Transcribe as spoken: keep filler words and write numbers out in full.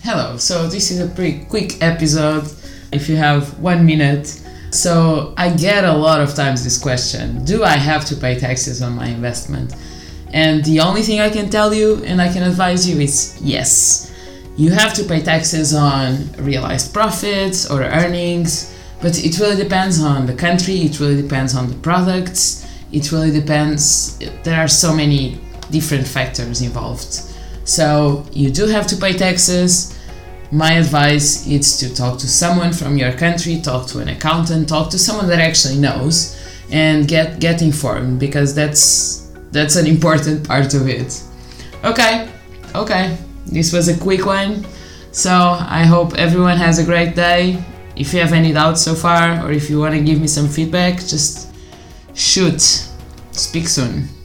Hello, so this is a pretty quick episode, if you have one minute. So I get a lot of times this question, do I have to pay taxes on my investment? And the only thing I can tell you and I can advise you is yes. You have to pay taxes on realized profits or earnings, but it really depends on the country, it really depends on the products, it really depends, there are so many different factors involved. So you do have to pay taxes. My advice is to talk to someone from your country, talk to an accountant, talk to someone that actually knows, and get get informed, because that's that's an important part of it. Okay, okay, this was a quick one. So I hope everyone has a great day. If you have any doubts so far, or if you want to give me some feedback, just shoot. Speak soon.